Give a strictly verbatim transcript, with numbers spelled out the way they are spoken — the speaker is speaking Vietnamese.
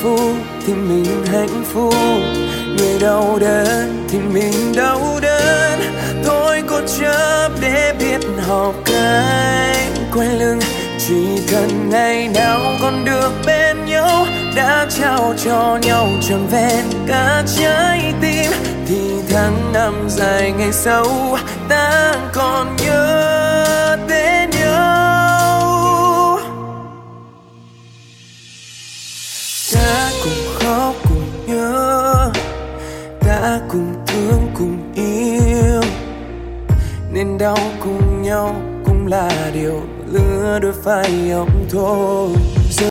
phúc thì mình hạnh phúc, người đau đớn thì mình đau đớn. Thôi cố chấp để biết học cách quay lưng, chỉ cần ngày nào còn được bên nhau, đã trao cho nhau trọn vẹn cả trái tim, thì tháng năm dài ngày sau ta còn nhớ đến nhau. Ta cùng khóc cùng nhớ, ta cùng thương cùng yêu, nên đau cùng nhau cũng là điều lứa đôi vai ông thôi.